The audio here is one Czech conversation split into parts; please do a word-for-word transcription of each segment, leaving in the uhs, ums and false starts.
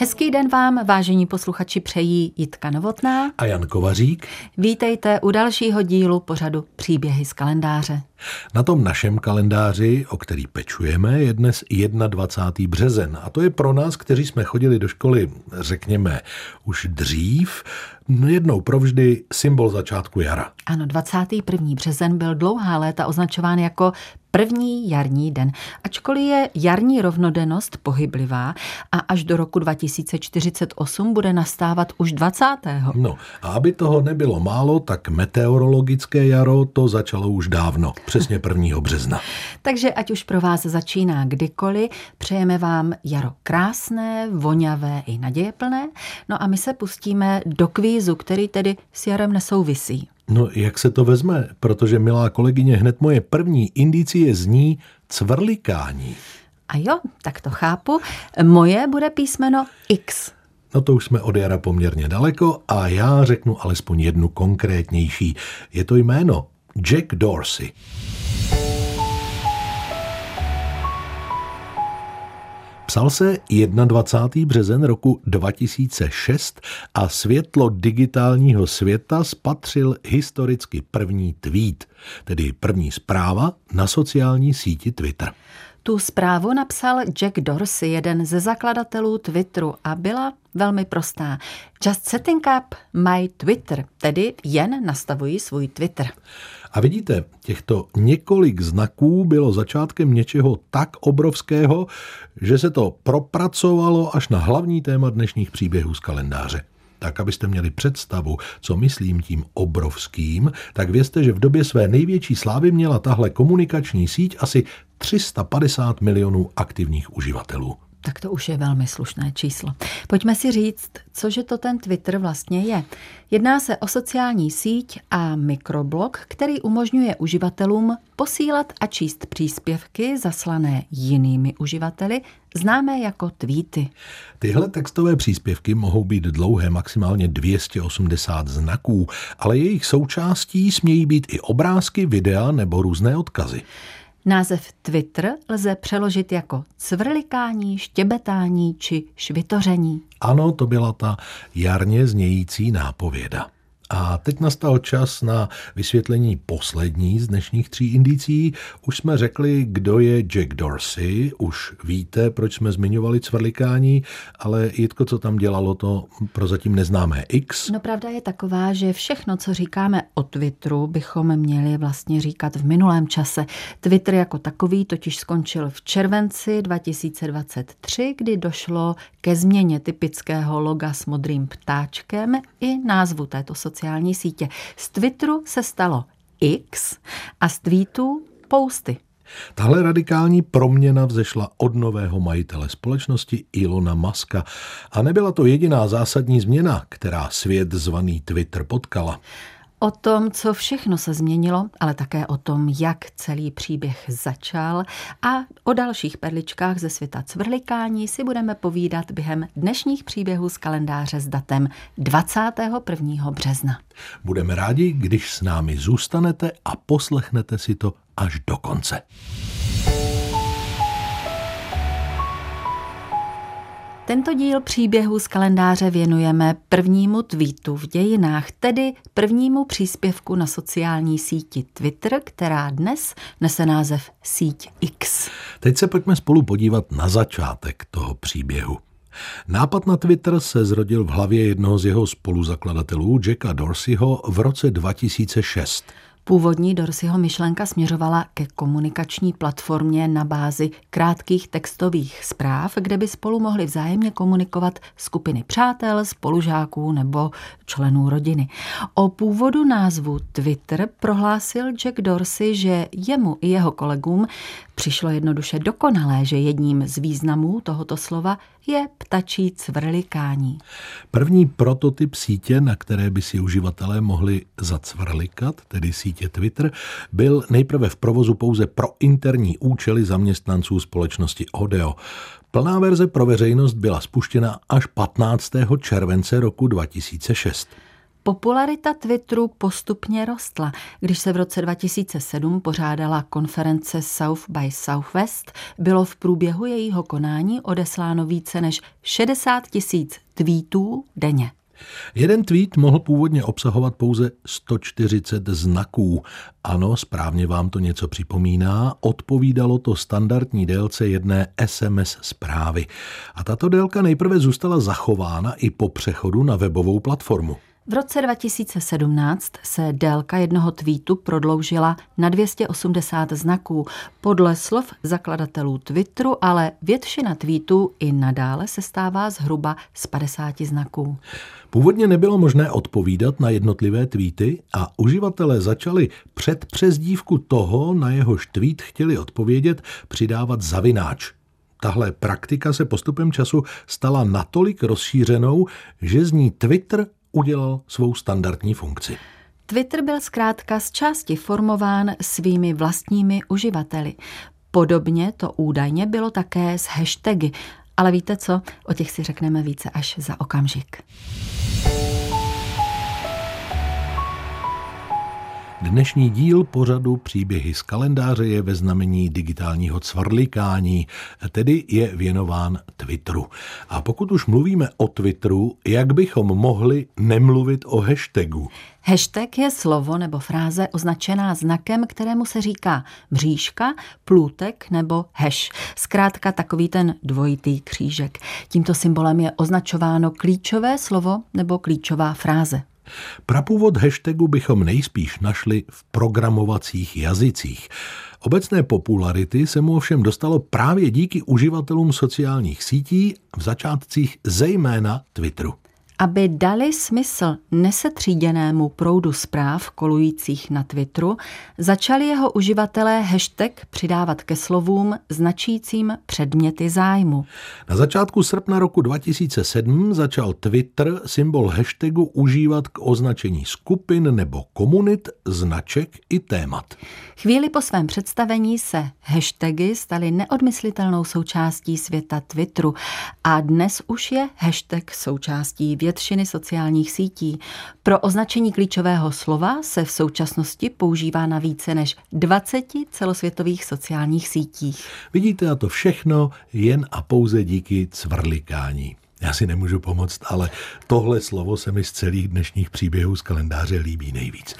Hezký den vám, vážení posluchači, přejí Jitka Novotná a Jan Kovařík. Vítejte u dalšího dílu pořadu Příběhy z kalendáře. Na tom našem kalendáři, o který pečujeme, je dnes dvacátého prvního březen. A to je pro nás, kteří jsme chodili do školy, řekněme, už dřív, jednou provždy symbol začátku jara. Ano, dvacátý první březen byl dlouhá léta označován jako první jarní den, ačkoliv je jarní rovnodennost pohyblivá a až do roku dva tisíce čtyřicet osm bude nastávat už dvacátého No a aby toho nebylo málo, tak meteorologické jaro to začalo už dávno, přesně prvního března. Takže ať už pro vás začíná kdykoliv, přejeme vám jaro krásné, voňavé i nadějeplné. No a my se pustíme do kvízu, který tedy s jarem nesouvisí. No, jak se to vezme? Protože, milá kolegyně, hned moje první indicie zní cvrlikání. A jo, tak to chápu. Moje bude písmeno X. No to už jsme od jara poměrně daleko a já řeknu alespoň jednu konkrétnější. Je to jméno Jack Dorsey. Psal se dvacátého prvního březen roku dva tisíce šest a světlo digitálního světa spatřil historicky první tweet, tedy první zpráva na sociální síti Twitter. Tu zprávu napsal Jack Dorsey, jeden ze zakladatelů Twitteru, a byla velmi prostá. Just setting up my Twitter, tedy jen nastavuji svůj Twitter. A vidíte, těchto několik znaků bylo začátkem něčeho tak obrovského, že se to propracovalo až na hlavní téma dnešních příběhů z kalendáře. Tak, abyste měli představu, co myslím tím obrovským, tak vězte, že v době své největší slávy měla tahle komunikační síť asi tři sta padesát milionů aktivních uživatelů. Tak to už je velmi slušné číslo. Pojďme si říct, cože to ten Twitter vlastně je. Jedná se o sociální síť a mikroblog, který umožňuje uživatelům posílat a číst příspěvky zaslané jinými uživateli, známé jako tweety. Tyhle textové příspěvky mohou být dlouhé maximálně dvě stě osmdesát znaků, ale jejich součástí smějí být i obrázky, videa nebo různé odkazy. Název Twitter lze přeložit jako cvrlikání, štěbetání či švitoření. Ano, to byla ta jarně znějící nápověda. A teď nastal čas na vysvětlení poslední z dnešních tří indicií. Už jsme řekli, kdo je Jack Dorsey, už víte, proč jsme zmiňovali cvrlikání, ale Jitko, co tam dělalo to prozatím neznámé X? No pravda je taková, že všechno, co říkáme o Twitteru, bychom měli vlastně říkat v minulém čase. Twitter jako takový totiž skončil v červenci dva tisíce dvacet tři, kdy došlo ke změně typického loga s modrým ptáčkem i názvu této sociální sítě. Z Twitteru se stalo X a z tweetů posty. Tahle radikální proměna vzešla od nového majitele společnosti Elona Muska a nebyla to jediná zásadní změna, která svět zvaný Twitter potkala. O tom, co všechno se změnilo, ale také o tom, jak celý příběh začal a o dalších perličkách ze světa cvrlikání si budeme povídat během dnešních příběhů z kalendáře s datem dvacátého prvního března. Budeme rádi, když s námi zůstanete a poslechnete si to až do konce. Tento díl příběhu z kalendáře věnujeme prvnímu tweetu v dějinách, tedy prvnímu příspěvku na sociální síti Twitter, která dnes nese název síť X. Teď se pojďme spolu podívat na začátek toho příběhu. Nápad na Twitter se zrodil v hlavě jednoho z jeho spoluzakladatelů, Jacka Dorseyho, v roce dva tisíce šest. Původní Dorseyho myšlenka směřovala ke komunikační platformě na bázi krátkých textových zpráv, kde by spolu mohly vzájemně komunikovat skupiny přátel, spolužáků nebo členů rodiny. O původu názvu Twitter prohlásil Jack Dorsey, že jemu i jeho kolegům přišlo jednoduše dokonalé, že jedním z významů tohoto slova je ptačí cvrlikání. První prototyp sítě, na které by si uživatelé mohli zacvrlikat, tedy sítě Twitter, byl nejprve v provozu pouze pro interní účely zaměstnanců společnosti Odeo. Plná verze pro veřejnost byla spuštěna až patnáctého července roku dva tisíce šest. Popularita Twitteru postupně rostla. Když se v roce dva tisíce sedm pořádala konference South by Southwest, bylo v průběhu jejího konání odesláno více než šedesát tisíc tweetů denně. Jeden tweet mohl původně obsahovat pouze sto čtyřicet znaků. Ano, správně vám to něco připomíná, odpovídalo to standardní délce jedné es em es zprávy. A tato délka nejprve zůstala zachována i po přechodu na webovou platformu. V roce dva tisíce sedmnáct se délka jednoho tweetu prodloužila na dvě stě osmdesát znaků. Podle slov zakladatelů Twitteru ale většina tweetů i nadále sestává zhruba z padesáti znaků. Původně nebylo možné odpovídat na jednotlivé tweety a uživatelé začali před přezdívku toho, na jehož tweet chtěli odpovědět, přidávat zavináč. Tahle praktika se postupem času stala natolik rozšířenou, že z ní Twitter udělal svou standardní funkci. Twitter byl zkrátka z části formován svými vlastními uživateli. Podobně to údajně bylo také s hashtagy. Ale víte co? O těch si řekneme více až za okamžik. Dnešní díl pořadu Příběhy z kalendáře je ve znamení digitálního cvrlikání, tedy je věnován Twitteru. A pokud už mluvíme o Twitteru, jak bychom mohli nemluvit o hashtagu? Hashtag je slovo nebo fráze označená znakem, kterému se říká mřížka, plůtek nebo hash. Zkrátka takový ten dvojitý křížek. Tímto symbolem je označováno klíčové slovo nebo klíčová fráze. Prapůvod hashtagu bychom nejspíš našli v programovacích jazycích. Obecné popularity se mu ovšem dostalo právě díky uživatelům sociálních sítí, v začátcích zejména Twitteru. Aby dali smysl nesetříděnému proudu zpráv kolujících na Twitteru, začali jeho uživatelé hashtag přidávat ke slovům značícím předměty zájmu. Na začátku srpna roku dva tisíce sedm začal Twitter symbol hashtagu užívat k označení skupin nebo komunit, značek i témat. Chvíli po svém představení se hashtagy staly neodmyslitelnou součástí světa Twitteru a dnes už je hashtag součástí většiny sociálních sítí. Pro označení klíčového slova se v současnosti používá na více než dvaceti celosvětových sociálních sítích. Vidíte, a to všechno jen a pouze díky cvrlikání. Já si nemůžu pomoct, ale tohle slovo se mi z celých dnešních příběhů z kalendáře líbí nejvíc.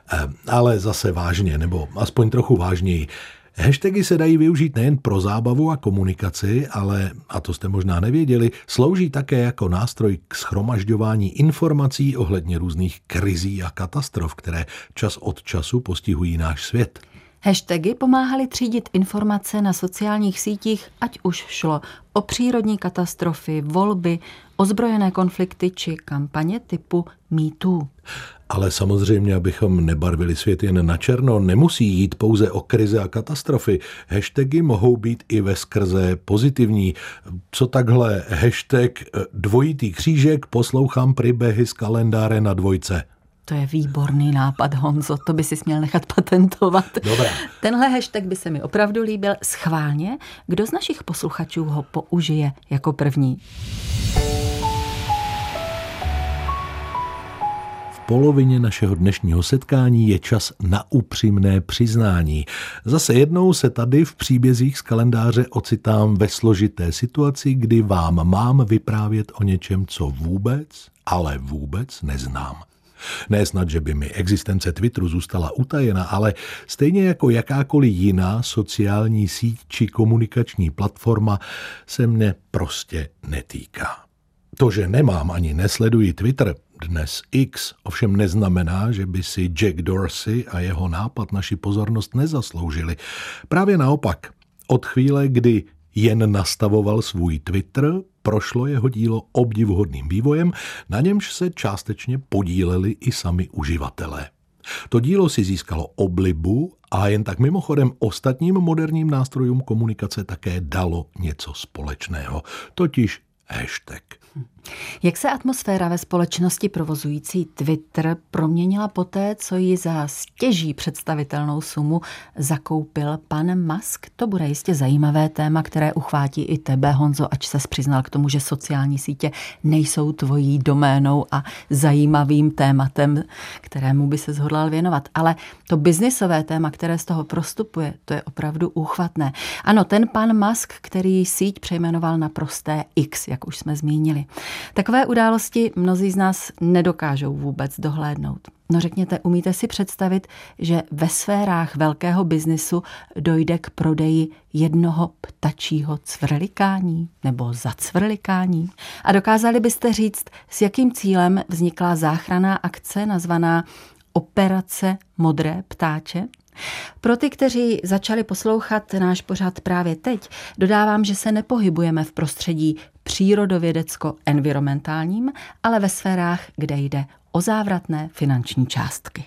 Ale zase vážně, nebo aspoň trochu vážněji. Hashtagy se dají využít nejen pro zábavu a komunikaci, ale, a to jste možná nevěděli, slouží také jako nástroj k shromažďování informací ohledně různých krizí a katastrof, které čas od času postihují náš svět. Hashtagy pomáhaly třídit informace na sociálních sítích, ať už šlo o přírodní katastrofy, volby, ozbrojené konflikty či kampaně typu MeToo. Ale samozřejmě, abychom nebarvili svět jen na černo, nemusí jít pouze o krize a katastrofy. Hashtagy mohou být i veskrze pozitivní. Co takhle hashtag dvojitý křížek, poslouchám příběhy z kalendáře na dvojce. To je výborný nápad, Honzo, to by si směl nechat patentovat. Dobrá. Tenhle hashtag by se mi opravdu líbil. Schválně, kdo z našich posluchačů ho použije jako první? V polovině našeho dnešního setkání je čas na upřímné přiznání. Zase jednou se tady v příbězích z kalendáře ocitám ve složité situaci, kdy vám mám vyprávět o něčem, co vůbec, ale vůbec neznám. Ne snad, že by mi existence Twitteru zůstala utajena, ale stejně jako jakákoliv jiná sociální síť či komunikační platforma se mne prostě netýká. To, že nemám ani nesleduji Twitter, dnes X, ovšem neznamená, že by si Jack Dorsey a jeho nápad naši pozornost nezasloužili. Právě naopak, od chvíle, kdy jen nastavoval svůj Twitter, prošlo jeho dílo obdivuhodným vývojem, na němž se částečně podíleli i sami uživatelé. To dílo si získalo oblibu a jen tak mimochodem ostatním moderním nástrojům komunikace také dalo něco společného, totiž hashtag. Jak se atmosféra ve společnosti provozující Twitter proměnila poté, co ji za stěží představitelnou sumu zakoupil pan Musk? To bude jistě zajímavé téma, které uchvátí i tebe, Honzo, ač ses přiznal k tomu, že sociální sítě nejsou tvojí doménou a zajímavým tématem, kterému by se zhodlal věnovat. Ale to biznisové téma, které z toho prostupuje, to je opravdu úchvatné. Ano, ten pan Musk, který síť přejmenoval na prosté X, jak už jsme zmínili. Takové události mnozí z nás nedokážou vůbec dohlédnout. No řekněte, umíte si představit, že ve sférách velkého biznisu dojde k prodeji jednoho ptačího cvrlikání nebo zacvrlikání? A dokázali byste říct, s jakým cílem vznikla záchranná akce nazvaná Operace Modré ptáče? Pro ty, kteří začali poslouchat náš pořad právě teď, dodávám, že se nepohybujeme v prostředí přírodovědecko-environmentálním, ale ve sférách, kde jde o závratné finanční částky.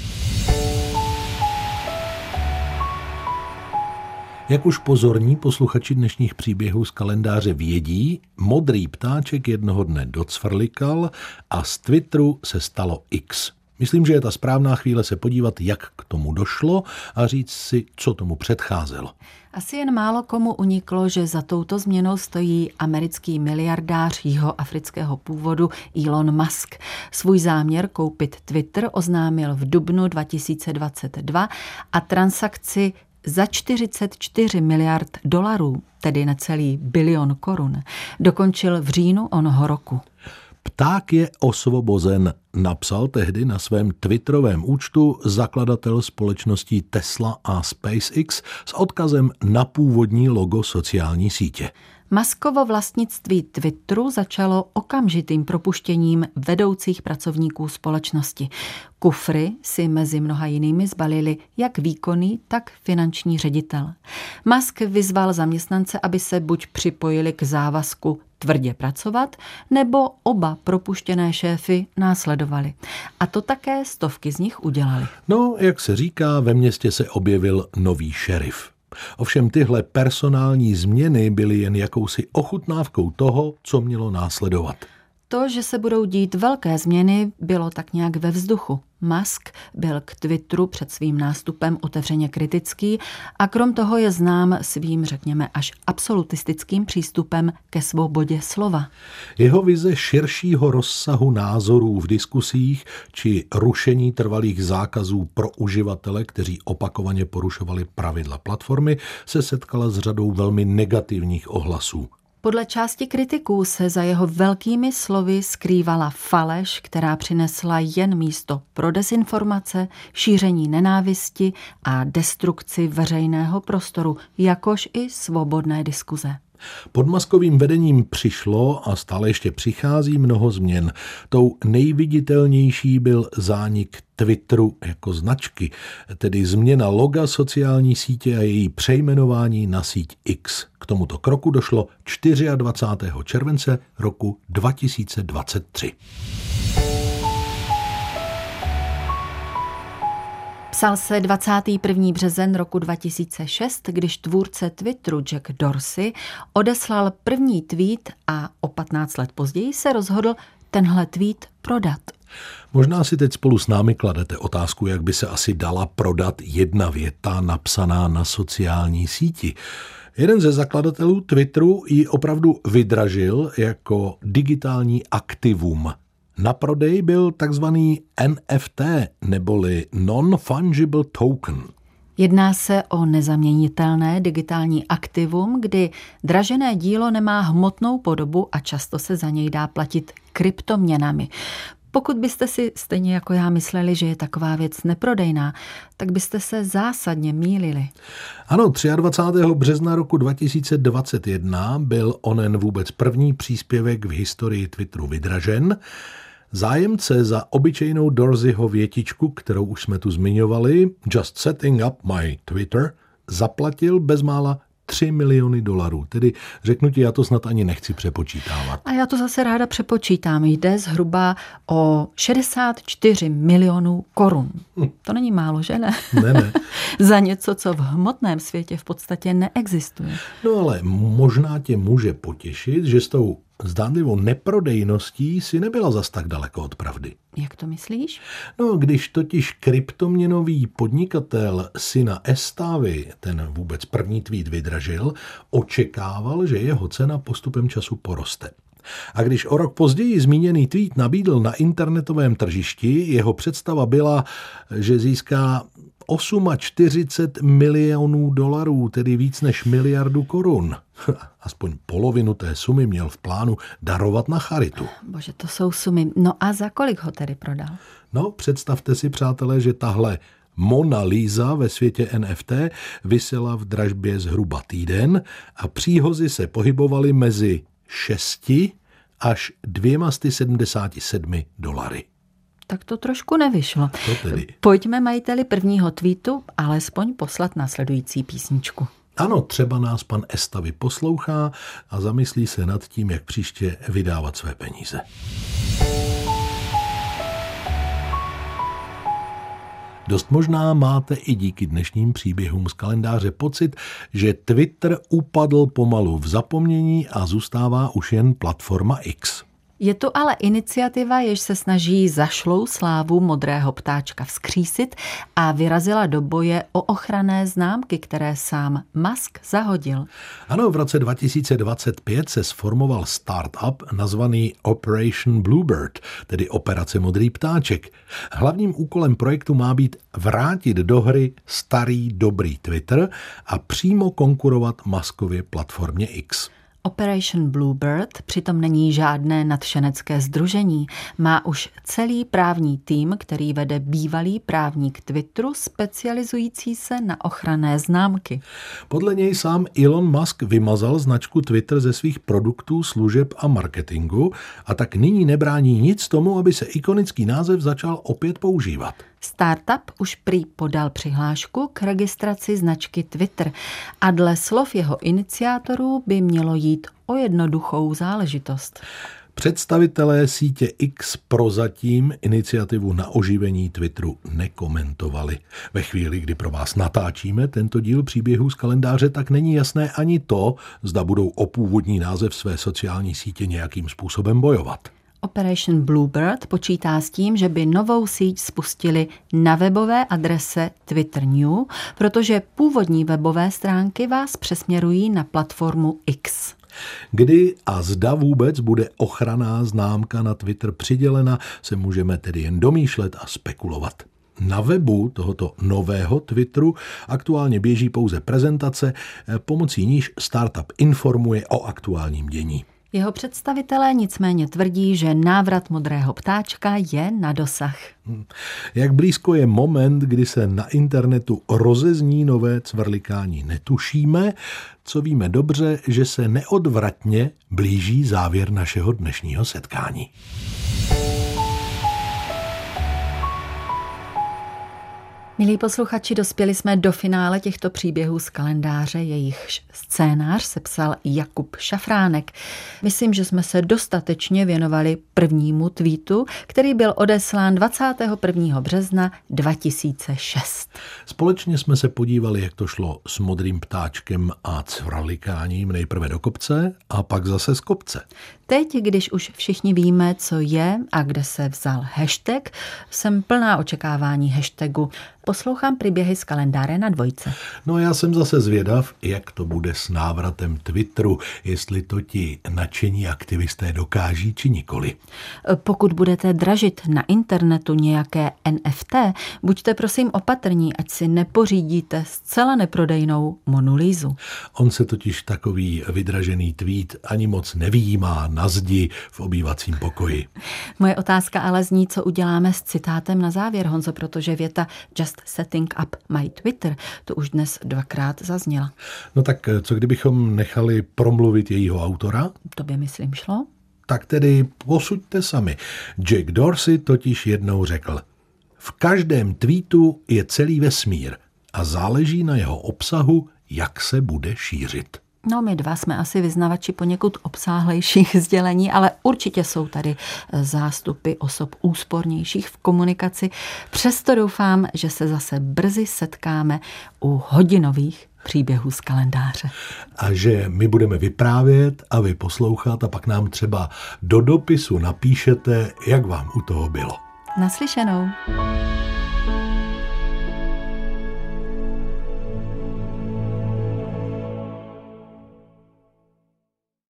Jak už pozorní posluchači dnešních příběhů z kalendáře vědí, modrý ptáček jednoho dne docvrlikal a z Twitteru se stalo X. Myslím, že je ta správná chvíle se podívat, jak k tomu došlo a říct si, co tomu předcházelo. Asi jen málo komu uniklo, že za touto změnou stojí americký miliardář jihoafrického původu Elon Musk. Svůj záměr koupit Twitter oznámil v dubnu dva tisíce dvacet dva a transakci za čtyřicet čtyři miliard dolarů, tedy necelý bilion korun, dokončil v říjnu onoho roku. Pták je osvobozen, napsal tehdy na svém twitterovém účtu zakladatel společností Tesla a SpaceX s odkazem na původní logo sociální sítě. Muskovo vlastnictví Twitteru začalo okamžitým propuštěním vedoucích pracovníků společnosti. Kufry si mezi mnoha jinými zbalili jak výkonný, tak finanční ředitel. Musk vyzval zaměstnance, aby se buď připojili k závazku tvrdě pracovat, nebo oba propuštěné šéfy následovali. A to také stovky z nich udělali. No, jak se říká, ve městě se objevil nový šerif. Ovšem tyhle personální změny byly jen jakousi ochutnávkou toho, co mělo následovat. To, že se budou dít velké změny, bylo tak nějak ve vzduchu. Musk byl k Twitteru před svým nástupem otevřeně kritický a krom toho je znám svým, řekněme, až absolutistickým přístupem ke svobodě slova. Jeho vize širšího rozsahu názorů v diskusích či rušení trvalých zákazů pro uživatele, kteří opakovaně porušovali pravidla platformy, se setkala s řadou velmi negativních ohlasů. Podle části kritiků se za jeho velkými slovy skrývala faleš, která přinesla jen místo pro dezinformace, šíření nenávisti a destrukci veřejného prostoru, jakož i svobodné diskuze. Pod Muskovým vedením přišlo a stále ještě přichází mnoho změn. Tou nejviditelnější byl zánik Twitteru jako značky, tedy změna loga sociální sítě a její přejmenování na síť X. K tomuto kroku došlo dvacátého čtvrtého července roku dva tisíce dvacet tři. Psal se dvacátého prvního březen roku dva tisíce šest, když tvůrce Twitteru Jack Dorsey odeslal první tweet a o patnáct let později se rozhodl tenhle tweet prodat. Možná si teď spolu s námi kladete otázku, jak by se asi dala prodat jedna věta napsaná na sociální síti. Jeden ze zakladatelů Twitteru ji opravdu vydražil jako digitální aktivum. Na prodej byl takzvaný N F T, neboli Non-Fungible Token. Jedná se o nezaměnitelné digitální aktivum, kdy dražené dílo nemá hmotnou podobu a často se za něj dá platit kryptoměnami. Pokud byste si stejně jako já mysleli, že je taková věc neprodejná, tak byste se zásadně mýlili. Ano, dvacátého třetího března roku dva tisíce dvacet jedna byl onen vůbec první příspěvek v historii Twitteru vydražen. Zájemce za obyčejnou Dorseyho větičku, kterou už jsme tu zmiňovali, Just setting up my Twitter, zaplatil bezmála tři miliony dolarů. Tedy řeknu ti, já to snad ani nechci přepočítávat. A já to zase ráda přepočítám. Jde zhruba o šedesát čtyři milionů korun. Hm. To není málo, že ne? Ne, ne. Za něco, co v hmotném světě v podstatě neexistuje. No ale možná tě může potěšit, že s tou zdánlivou neprodejností si nebyla zas tak daleko od pravdy. Jak to myslíš? No, když totiž kryptoměnový podnikatel syna Estávy ten vůbec první tweet vydražil, očekával, že jeho cena postupem času poroste. A když o rok později zmíněný tweet nabídl na internetovém tržišti, jeho představa byla, že získá čtyřicet osm milionů dolarů, tedy víc než miliardu korun. Aspoň polovinu té sumy měl v plánu darovat na charitu. Bože, to jsou sumy. No a za kolik ho tedy prodal? No, představte si, přátelé, že tahle Mona Lisa ve světě N F T visela v dražbě zhruba týden a příhozy se pohybovaly mezi šesti až dvěma sty sedmdesáti sedmi dolary. Tak to trošku nevyšlo. To tedy. Pojďme majiteli prvního tweetu alespoň poslat následující písničku. Ano, třeba nás pan Estavy poslouchá a zamyslí se nad tím, jak příště vydávat své peníze. Dost možná máte i díky dnešním příběhům z kalendáře pocit, že Twitter upadl pomalu v zapomnění a zůstává už jen platforma X. Je to ale iniciativa, jež se snaží zašlou slávu modrého ptáčka vzkřísit a vyrazila do boje o ochranné známky, které sám Musk zahodil. Ano, v roce dva tisíce dvacet pět se sformoval startup nazvaný Operation Bluebird, tedy Operace Modrý ptáček. Hlavním úkolem projektu má být vrátit do hry starý dobrý Twitter a přímo konkurovat Muskově platformě X. Operation Bluebird přitom není žádné nadšenecké sdružení. Má už celý právní tým, který vede bývalý právník Twitteru, specializující se na ochranné známky. Podle něj sám Elon Musk vymazal značku Twitter ze svých produktů, služeb a marketingu a tak nyní nebrání nic tomu, aby se ikonický název začal opět používat. Startup už prý podal přihlášku k registraci značky Twitter a dle slov jeho iniciátorů by mělo jít o jednoduchou záležitost. Představitelé sítě X prozatím iniciativu na oživení Twitteru nekomentovali. Ve chvíli, kdy pro vás natáčíme tento díl příběhů z kalendáře, tak není jasné ani to, zda budou o původní název své sociální sítě nějakým způsobem bojovat. Operation Bluebird počítá s tím, že by novou síť spustili na webové adrese Twitter New, protože původní webové stránky vás přesměrují na platformu X. Kdy a zda vůbec bude ochranná známka na Twitter přidělena, se můžeme tedy jen domýšlet a spekulovat. Na webu tohoto nového Twitteru aktuálně běží pouze prezentace, pomocí níž startup informuje o aktuálním dění. Jeho představitelé nicméně tvrdí, že návrat modrého ptáčka je na dosah. Jak blízko je moment, kdy se na internetu rozezní nové cvrlikání, netušíme. Co víme dobře, že se neodvratně blíží závěr našeho dnešního setkání. Milí posluchači, dospěli jsme do finále těchto příběhů z kalendáře, jejichž scénář sepsal Jakub Šafránek. Myslím, že jsme se dostatečně věnovali prvnímu tweetu, který byl odeslán dvacátého prvního března dva tisíce šest. Společně jsme se podívali, jak to šlo s modrým ptáčkem a cvrlikáním nejprve do kopce a pak zase z kopce. Teď, když už všichni víme, co je a kde se vzal hashtag, jsem plná očekávání hashtagu. Poslouchám příběhy z kalendáře na dvojce. No já jsem zase zvědav, jak to bude s návratem Twitteru, jestli to ti nadšení aktivisté dokáží či nikoli. Pokud budete dražit na internetu nějaké N F T, buďte prosím opatrní, ať si nepořídíte zcela neprodejnou Monu Lisu. On se totiž takový vydražený tweet ani moc nevyjímá na zdi v obývacím pokoji. Moje otázka ale zní, co uděláme s citátem na závěr, Honzo, protože věta Just setting up my Twitter, to už dnes dvakrát zazněla. No tak co kdybychom nechali promluvit jejího autora? To by, myslím, šlo. Tak tedy posuďte sami. Jack Dorsey totiž jednou řekl: v každém tweetu je celý vesmír a záleží na jeho obsahu, jak se bude šířit. No, my dva jsme asi vyznavači poněkud obsáhlejších sdělení, ale určitě jsou tady zástupy osob úspornějších v komunikaci. Přesto doufám, že se zase brzy setkáme u hodinových příběhů z kalendáře. A že my budeme vyprávět a vy poslouchat a pak nám třeba do dopisu napíšete, jak vám u toho bylo. Naslyšenou.